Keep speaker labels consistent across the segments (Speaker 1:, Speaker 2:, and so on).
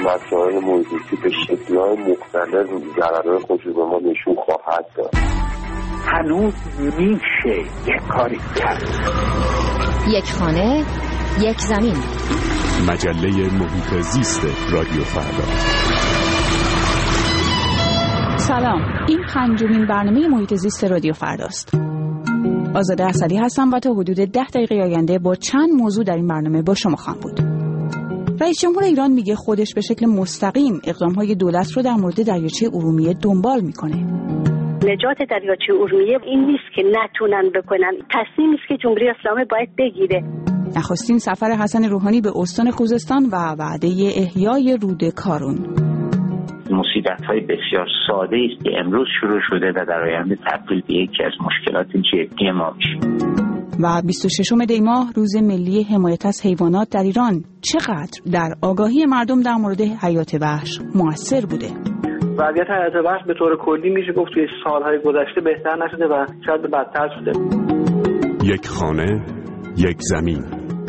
Speaker 1: مسائل محیط زیستی به شکل‌های مختلف ضررهای خودش به ما نشون خواهد داد.
Speaker 2: هنوز میشه یک کاری کرد.
Speaker 3: یک خانه، یک زمین.
Speaker 4: مجله محیط زیست رادیو فردا.
Speaker 5: سلام، این 5مین برنامه محیط زیست رادیو فرداست. آزاده اصلی هستم و تا حدود 10 دقیقه آینده با چند موضوع در این برنامه با شما خواهم بود. رئیس جمهور ایران میگه خودش به شکل مستقیم اقدامهای دولت رو در مورد دریاچه ارومیه دنبال میکنه.
Speaker 6: نجات دریاچه ارومیه این نیست که نتونن بکنن، تصمیمی است که جمهوری اسلامی باید بگیره.
Speaker 5: نخستین سفر حسن روحانی به استان خوزستان و وعده احیای رود کارون.
Speaker 7: مصیبت‌های بسیار ساده است که امروز شروع شده و در آینده تبدیل به یکی از مشکلات جدی ما میشه.
Speaker 5: و 26 دی ماه روز ملی حمایت از حیوانات در ایران چقدر در آگاهی مردم در مورد حیات وحش مؤثر بوده؟
Speaker 8: وضعیت حیات وحش به طور کلی میشه گفت توی سالهای گذشته بهتر نشده و شاید بدتر شده.
Speaker 4: یک خانه، یک زمین.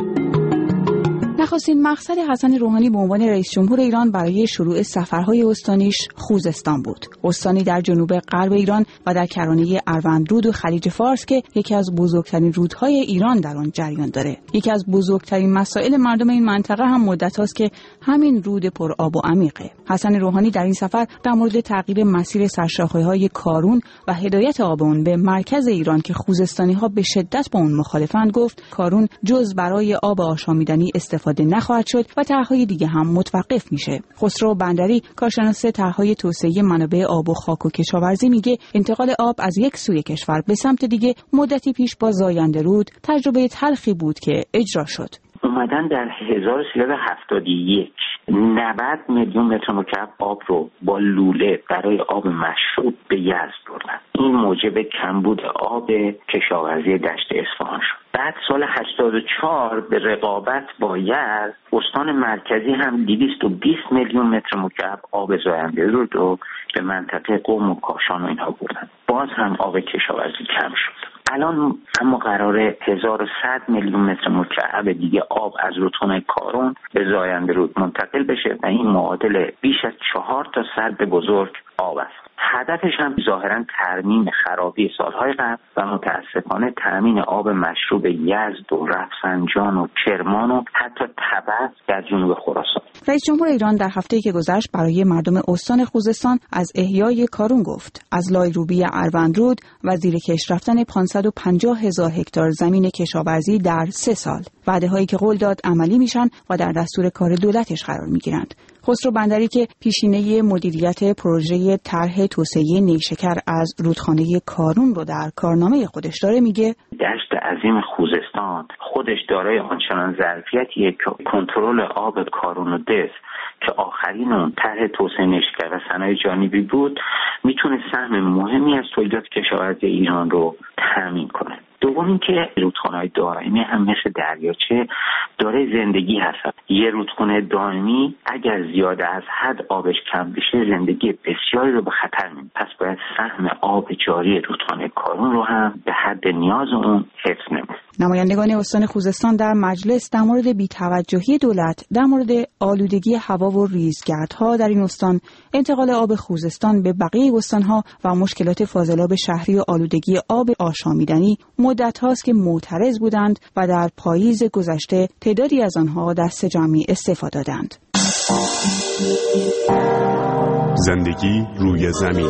Speaker 5: نخستین مقصد حسن روحانی به عنوان رئیس جمهور ایران برای شروع سفرهای استانیش خوزستان بود. استانی در جنوب غرب ایران و در کرانه اروندرود و خلیج فارس که یکی از بزرگترین رودهای ایران در آن جریان داره. یکی از بزرگترین مسائل مردم این منطقه هم مدت هاست که همین رود پر آب و عمیقه. حسن روحانی در این سفر در مورد تغییر مسیر سرشاخه‌های کارون و هدایت آب اون به مرکز ایران که خوزستانی‌ها به شدت با اون مخالفند گفت کارون جز برای آب آشامیدنی استفاده نخواهد شد و طرح‌های دیگه هم متوقف میشه. خسرو بندری کارشناس طرح‌های توسعه منابع آب و خاک و کشاورزی میگه انتقال آب از یک سوی کشور به سمت دیگه مدتی پیش با زاینده رود تجربه تلخی بود که اجرا شد.
Speaker 7: اومدن در 1371 90 میلیون متر مکعب آب رو با لوله برای آب مشروب به یزد بردن. این موجب کمبود آب کشاورزی دشت اصفهان شد. بعد سال 84 به رقابت با یزد استان مرکزی هم 220 میلیون متر مکعب آب زاینده رود رو به منطقه قم و کاشان و اینها بردن. باز هم آب کشاورزی کم شد. الان اما قراره 1100 میلیون متر مکعب دیگه آب از رودخانه کارون به زاینده رود منتقل بشه و این معادل بیش از 4 تا سد بزرگ آب است. هدفش هم ظاهرا ترمیم خرابی سالهای قبل و متاسفانه تامین آب مشروب یزد و رفسنجان و کرمان و حتی تبت در جنوب خراسان.
Speaker 5: رئیس جمهور ایران در هفته‌ای که گذشت برای مردم استان خوزستان از احیای کارون گفت. از لایروبی اروندرود و زیر کش رفتن 550,000 هکتار زمین کشاورزی در 3 سال. وعده‌هایی که قول داد عملی میشن و در دستور کار دولتش قرار میگیرند. خسرو بندری که پیشینه مدیریت پروژه طرح توسعه نیشکر از رودخانه کارون رو در کارنامه خودش داره میگه
Speaker 7: دشت عظیم خوزستان خودش دارای آنچنان ظرفیتیه که کنترل آب کارون و دز که آخرین اون طرح توسعه نیشکر و صنایع جانبی بود میتونه سهم مهمی از تولیدات کشاورزی ایران رو تامین کنه. دوم اینکه رودخانه‌های دائمی هم مثل دریاچه داره زندگی هست. یه رودخانه دائمی اگر زیاده از حد آبش کم بشه زندگی بسیاری رو به خطر میندازه. پس باید سهم آب جاری رودخانه کارون رو هم به حد نیاز اون حفظ نمونه.
Speaker 5: نمایندگان استان خوزستان در مجلس در مورد بی‌توجهی دولت در مورد آلودگی هوا و ریزگردها در این استان، انتقال آب خوزستان به بقیه استانها و مشکلات فاضلاب شهری و آلودگی آب آشامیدنی مدت هاست که معترض بودند و در پاییز گذشته تعدادی از آنها دست جمعی استعفا دادند.
Speaker 4: زندگی روی زمین.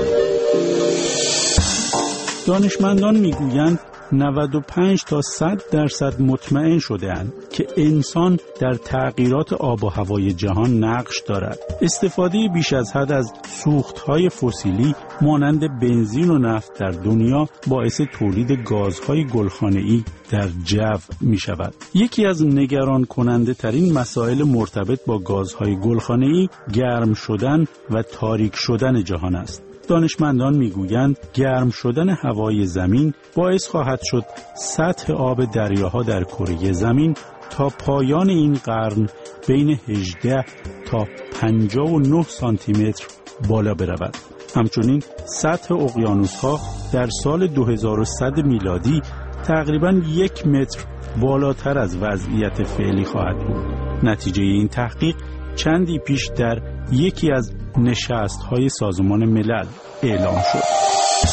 Speaker 9: دانشمندان میگویند 95 تا 100% مطمئن شده‌اند که انسان در تغییرات آب و هوای جهان نقش دارد. استفاده بیش از حد از سوخت‌های فسیلی مانند بنزین و نفت در دنیا باعث تولید گازهای گلخانه‌ای در جو می‌شود. یکی از نگران کننده ترین مسائل مرتبط با گازهای گلخانه‌ای گرم شدن و تاریک شدن جهان است. دانشمندان میگویند گرم شدن هوای زمین باعث خواهد شد سطح آب دریاها در کره زمین تا پایان این قرن بین 18 تا 59 سانتی متر بالا برود. همچنین سطح اقیانوس‌ها در سال 2100 میلادی تقریباً 1 متر بالاتر از وضعیت فعلی خواهد بود. نتیجه این تحقیق چندی پیش در یکی از نشست‌های سازمان ملل اعلام شد.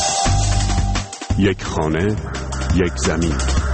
Speaker 4: یک خانه، یک زمین.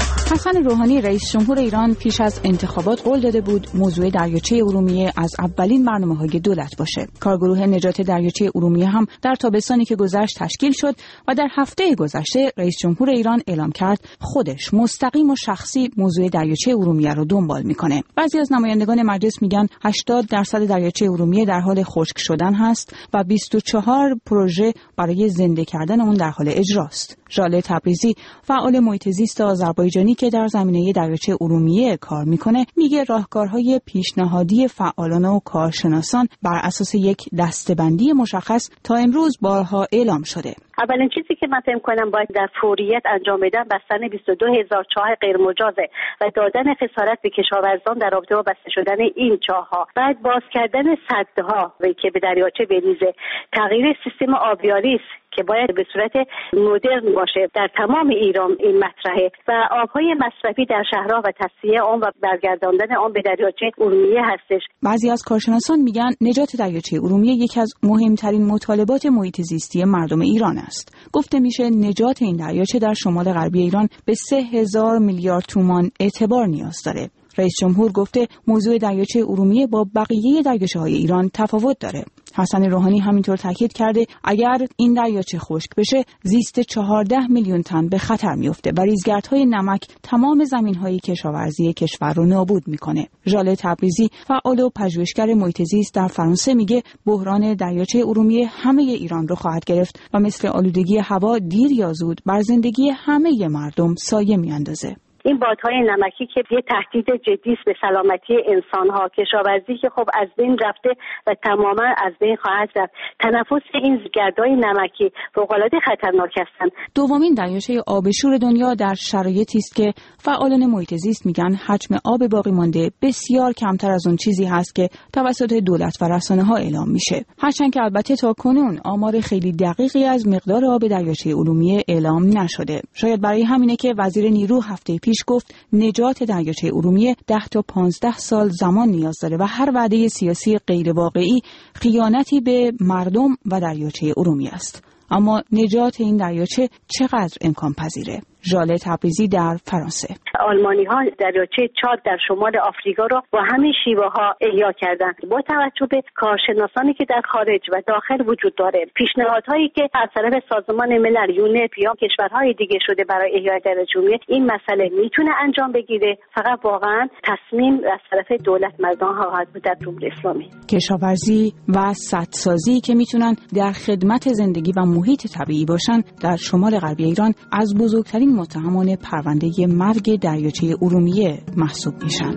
Speaker 5: حسن روحانی رئیس جمهور ایران پیش از انتخابات قول داده بود موضوع دریاچه ارومیه از اولین برنامه‌های دولت باشه. کارگروه نجات دریاچه ارومیه هم در تابستانی که گذشت تشکیل شد و در هفته گذشته رئیس جمهور ایران اعلام کرد خودش مستقیم و شخصی موضوع دریاچه ارومیه رو دنبال میکنه. بعضی از نمایندگان مجلس میگن 80% دریاچه ارومیه در حال خشک شدن هست و 24 پروژه برای زنده کردن اون در حال اجراست. ژاله تبریزی فعال محیط زیست آذربایجانی که در زمینه دریاچه ارومیه کار میکنه میگه راهکارهای پیشنهادی فعالان و کارشناسان بر اساس یک دسته‌بندی مشخص تا امروز بارها اعلام شده.
Speaker 6: اولین چیزی که من فکر کنم باید در فوریت انجام بدن بستن 22,000 چاه غیر مجازه و دادن خسارت به کشاورزان در رابطه با بسته شدن این چاه‌ها. بعد باز کردن سدها که به دریاچه بریزه. تغییر سیستم آبیاری است که باید به صورت مدرن باشه. در تمام ایران این مطرحه و آبهای مصرفی در شهرها و تصفیه آن و برگرداندن آن به دریاچه ارومیه هستش.
Speaker 5: بعضی از کارشناسان میگن نجات دریاچه ارومیه یکی از مهمترین مطالبات محیط زیستی مردم ایران است. گفته میشه نجات این دریاچه در شمال غربی ایران به 3,000 میلیارد تومان اعتبار نیاز داره. رئیس جمهور گفته موضوع دریاچه ارومیه با بقیه دریاچه‌های ایران تفاوت داره. حسن روحانی همینطور تاکید کرده اگر این دریاچه خشک بشه زیست 14 میلیون تن به خطر میفته و ریزگردهای نمک تمام زمین‌های کشاورزی کشور رو نابود میکنه. ژاله تبریزی فعال و پژوهشگر محیط زیست در فرانسه میگه بحران دریاچه ارومیه همه ایران رو خواهد گرفت و مثل آلودگی هوا دیر یا زود بر زندگی همه مردم سایه میاندازه.
Speaker 6: این بادهای نمکی که یه تهدید جدی است به سلامتی انسان‌ها، کشاورزی که خب از بین رفته و تماما از بین خواهد رفت. تنفس این گردهای نمکی فوق‌العاده خطرناک هستند.
Speaker 5: دومین دریاچه آبشور دنیا در شرایطی است که فعالان محیط زیست میگن حجم آب باقی مانده بسیار کمتر از اون چیزی هست که توسط دولت و رسانه‌ها اعلام میشه. هرچند که البته تا کنون آمار خیلی دقیقی از مقدار آب دریاچه ارومیه اعلام نشده. شاید برای همینه که وزیر نیرو هفته پیش گفت نجات دریاچه ارومیه 10 تا 15 سال زمان نیاز داره و هر وعده سیاسی غیر واقعی خیانتی به مردم و دریاچه ارومیه است. اما نجات این دریاچه چقدر امکان پذیره؟ ژاله تبریزی در فرانسه.
Speaker 6: آلمانی‌ها دریاچه چاد در شمال آفریقا را با همین شیوه‌ها احیا کردند. با توجه به کارشناسانی که در خارج و داخل وجود داره، پیشنهادهایی که از طرف سازمان ملل، یونپ یا کشورهای دیگه شده برای احیای دریاچه ارومیه، این مسئله میتونه انجام بگیره. فقط واقعا تصمیم از طرف دولت مردان خواهد بود در جمهوری اسلامی.
Speaker 5: کشاورزی و سدسازی که میتونن در خدمت زندگی و محیط طبیعی باشن در شمال غربی ایران از بزرگترین متهمان پرونده مرگ دریاچه ارومیه محسوب میشن.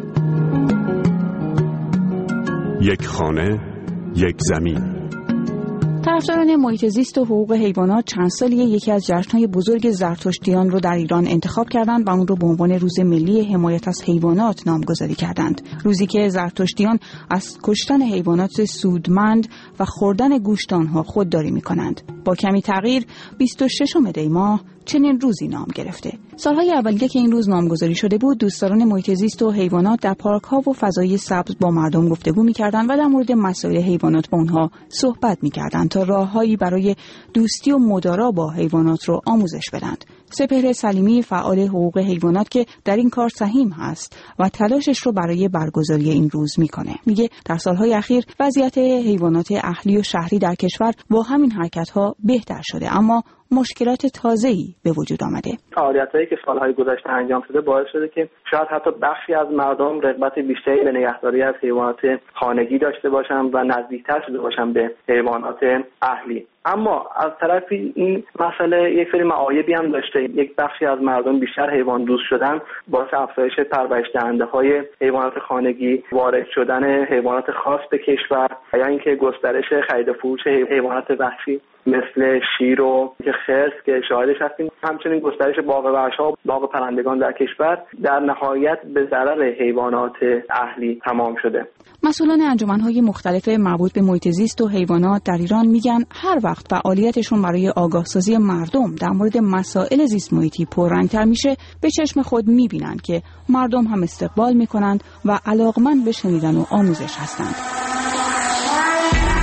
Speaker 4: یک خانه، یک زمین.
Speaker 5: طرفداران محیط زیست و حقوق حیوانات چند سالیه یکی از جشن‌های بزرگ زرتشتیان رو در ایران انتخاب کردند و اون رو به عنوان روز ملی حمایت از حیوانات نامگذاری کردند. روزی که زرتشتیان از کشتن حیوانات سودمند و خوردن گوشت آنها خودداری می‌کنند. با کمی تغییر 26 دی ماه چنین روزی نام گرفته. سالهای اولیه که این روز نامگذاری شده بود، دوستداران محیط زیست و حیوانات در پارک‌ها و فضای سبز با مردم گفتگو می‌کردند و در مورد مسائل حیوانات با اونها صحبت می‌کردند تا راههایی برای دوستی و مدارا با حیوانات رو آموزش بدند. سپهر سلیمی فعال حقوق حیوانات که در این کار سهیم هست و تلاشش رو برای برگزاری این روز میکنه. میگه در سالهای اخیر وضعیت حیوانات اهلی و شهری در کشور با همین حرکت‌ها بهتر شده، اما مشکلات تازه‌ای به وجود آمده.
Speaker 8: فعالیتایی که سالهای گذشته انجام شده باعث شده که شاید حتی بخشی از مردم رغبت بیشتری به نگهداری از حیوانات خانگی داشته باشن و نزدیکتر شده باشن به حیوانات اهلی. اما از طرفی این مسئله یک سری معایبی هم داشته. یک بخشی از مردم بیشتر حیوان دوست شدن، باعث افزایش پرورش دهنده‌های حیوانات خانگی، وارد شدن حیوانات خاص به کشور یا اینکه گسترش خرید و فروش حیوانات وحشی مثل شیر و خرس که شاهدش هستیم، همچنین گسترش باغ وحش‌ها و باغ پرندگان در کشور در نهایت به ضرر حیوانات اهلی تمام شده.
Speaker 5: مسئولان انجمن‌های مختلف مربوط به محیط زیست و حیوانات در ایران میگن هر وقت فعالیتشون برای آگاهسازی مردم در مورد مسائل زیست محیطی پررنگ‌تر میشه، به چشم خود میبینن که مردم هم استقبال میکنند و علاقمند به شنیدن و آموزش هستند.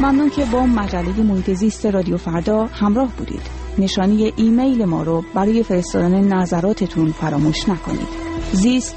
Speaker 5: ممنون که با مجله محیط زیست رادیو فردا همراه بودید. نشانی ایمیل ما رو برای فرستادن نظراتتون فراموش نکنید. زیست